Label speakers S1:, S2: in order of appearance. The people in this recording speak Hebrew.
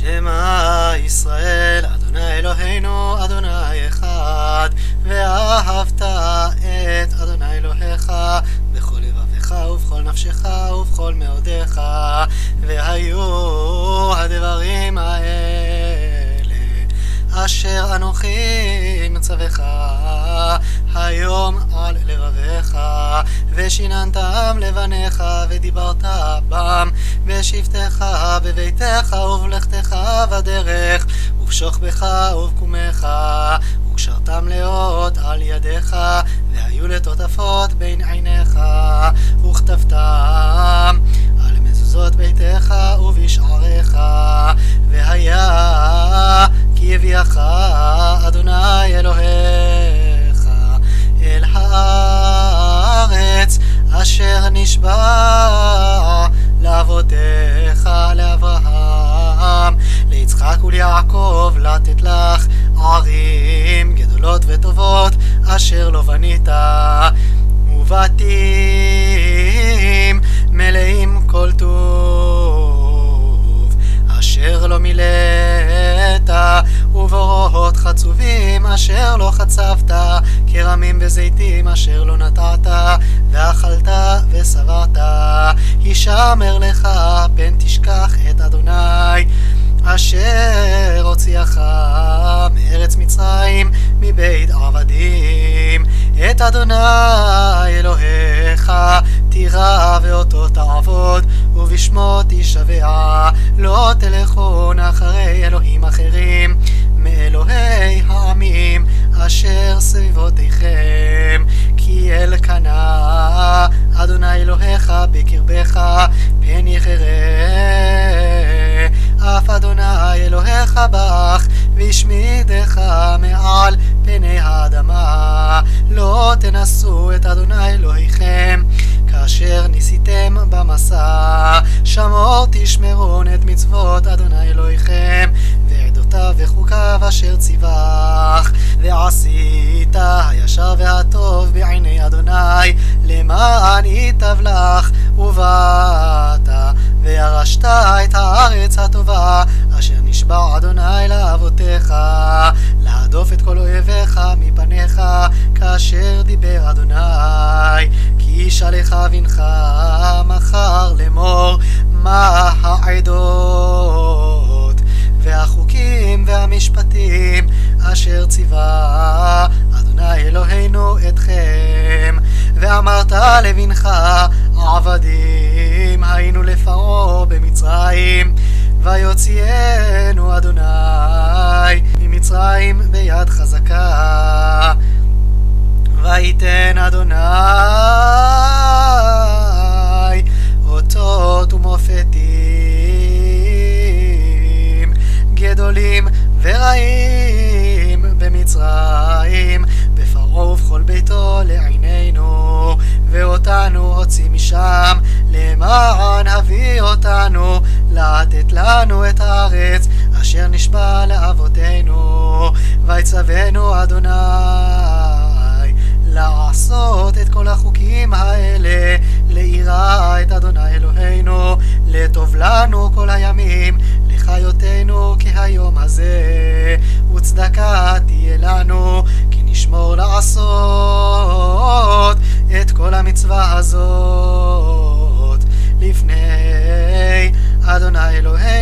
S1: שמע ישראל, אדוני אלוהינו, אדוני אחד, ואהבת את אדוני אלוהיך בכל לבבך ובכל נפשך ובכל מאודיך. והיו הדברים האלה אשר אנוכי מצווך היום על לבביך, ושיננתם לבניך ודיברת בם בשבתך בביתך ובלכתך בדרך ובשוכבך ובקומך, וקשרתם לאות על ידיך והיו לטוטפות בין עיניך, וכתבתם על מזוזות ביתך ובשעריך. והיה כי יביאך אדוני אלוהיך אל הארץ אשר נשבע לאבותיך, לאברהם, ליצחק וליעקב, לתת לך ערים גדולות וטובות אשר לא בנית, ובתים מלאים כל טוב אשר לא מילאת, ובורות חצובים אשר לא חצבת, כרמים בזיתים אשר לא נטעת, ואכלת ושבעת. הישמר לך פן תשכח את אדוני אשר הוציאך מארץ מצרים מבית עבדים, את אדוני אלוהיך תירא ואותו תעבוד, ובשמו תשבע. לא תלכון אחרי אלוהים אחרים מאלוהי העמים אשר סביבותיכם, כי אל קנה אדוני אלוהיך בקרבך פן יחרה אף אדוני אלוהיך בך, וישמידך מעל פני האדמה. לא תנסו את אדוני אלוהיכם כאשר ניסיתם במסע, שמור תשמרון את מצוות אדוני אלוהיכם ועדותיו וחוקיו אשר ציווך, ועשית הישר והטוב בעיני אדוני למען ייטב לך, ובאת וירשת את הארץ הטובה אשר נשבע אדוני לאבותיך, להדוף את כל אויביך מפניך כאשר דיבר אדוני. כי ישאלך בנך מחר לאמור מה העדות והחוקים והמשפטים אשר ציווה אדוני אלוהינו אתכם. ואמרת לבנך עבדים היינו לפרעה במצרים, ויוציאנו אדוני ממצרים ביד חזקה, ויתן אדוני אותות ומופתים גדולים ורעים במצרים, בפרעה ובכל ביתו לעינינו, ואותנו הוציא משם למען הביא אותנו לתת לנו את הארץ אשר נשבע לאבותינו. ויצוונו אדוני לעשות את כל החוקים האלה, ליראה את אדוני אלוהינו, לטוב לנו כל הימים לחיותנו כהיום הזה, וצדקה תהיה לנו כי נשמור לעשות את כל המצווה הזאת לפני אדוני אלוהינו